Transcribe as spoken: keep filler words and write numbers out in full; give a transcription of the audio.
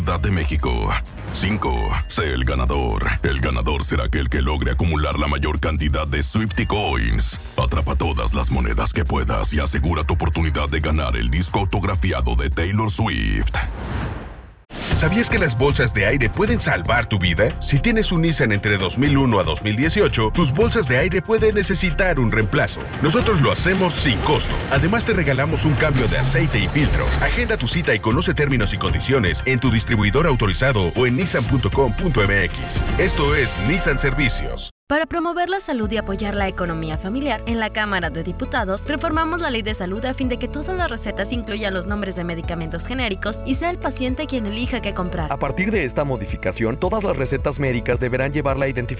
de México. cinco. Sé el ganador. El ganador será aquel que logre acumular la mayor cantidad de Swiftie Coins. Atrapa todas las monedas que puedas y asegura tu oportunidad de ganar el disco autografiado de Taylor Swift. ¿Sabías que las bolsas de aire pueden salvar tu vida? Si tienes un Nissan entre dos mil uno a dos mil dieciocho, tus bolsas de aire pueden necesitar un reemplazo. Nosotros lo hacemos sin costo. Además, te regalamos un cambio de aceite y filtro. Agenda tu cita y conoce términos y condiciones en tu distribuidor autorizado o en nissan punto com punto m x. Esto es Nissan Servicios. Para promover la salud y apoyar la economía familiar, en la Cámara de Diputados reformamos la Ley de Salud a fin de que todas las recetas incluyan los nombres de medicamentos genéricos y sea el paciente quien elija qué comprar. A partir de esta modificación, todas las recetas médicas deberán llevar la identificación